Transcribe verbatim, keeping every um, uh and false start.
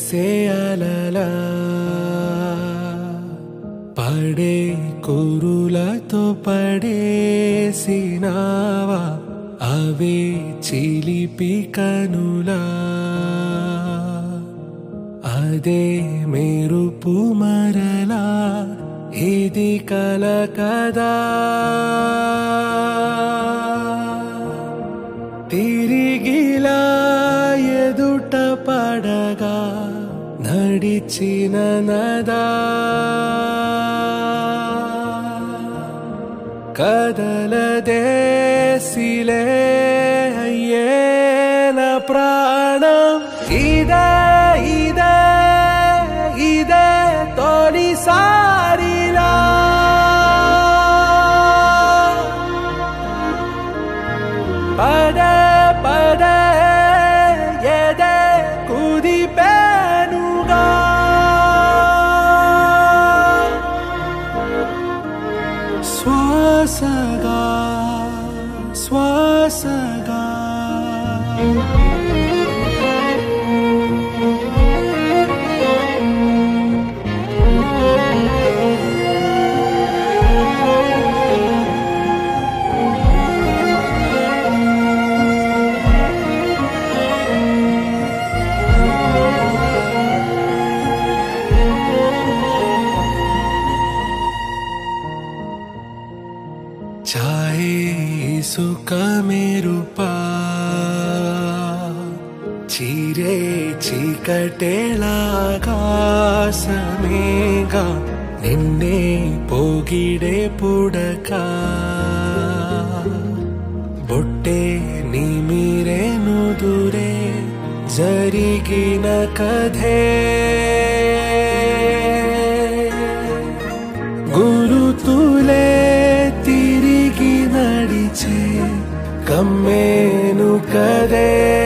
మెరిసే అలలా పడే కురులతో పడేసినావా అవే చిలిపి కనులా అదే మెరుపు మరలా ఇది కల కదా తిరిగిలా ఎదుట పడగా నడిచిన నదా కదలదేసిలే అయ్యేన ప్రాణం ఇదే ఇదే ఇదే తొలిసారిలా పదే పదే ఎదే కుదిపేనుగా శ్వాసగా శ్వాసగా చాయే ఇసుక మెరుపా చీరే చీకటేలాగాసమేగా నిన్నే పోగిడే పుడక బొట్టే నిమిరే నుదురే జరిగిన కథే గురుతులే తిరిగి నడిచే కమ్మేను కదే